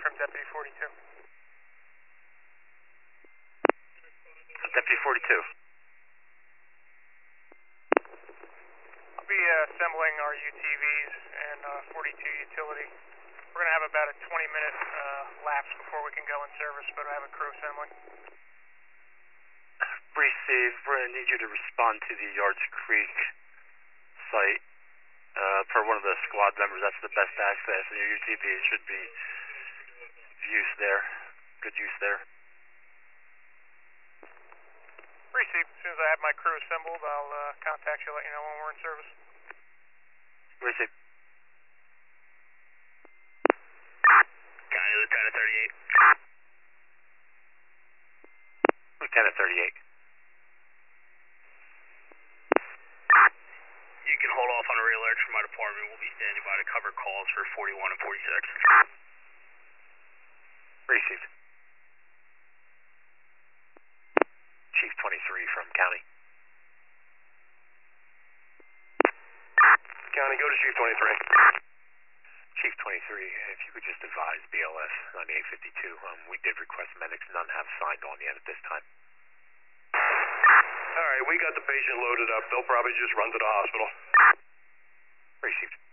from Deputy 42. Deputy 42. I'll be assembling our UTVs and 42 utility. We're going to have about a 20-minute lapse before we can go in service, but I have a crew assembling. Receive. We're going to need you to respond to the Yards Creek site. Per one of the squad members, that's the best access, and your UTV should be use there. Good use there. Receive. As soon as I have my crew assembled, I'll contact you, let you know when we're in service. Receive. County Lieutenant 38. Lieutenant 38. You can hold off on a real alert from my department. We'll be standing by to cover calls for 41 and 46. Received. Chief 23 from County. County, go to Chief 23. Chief 23, if you could just advise BLS on the 852. We did request medics, none have signed on yet at this time. All right, we got the patient loaded up. They'll probably just run to the hospital. Received.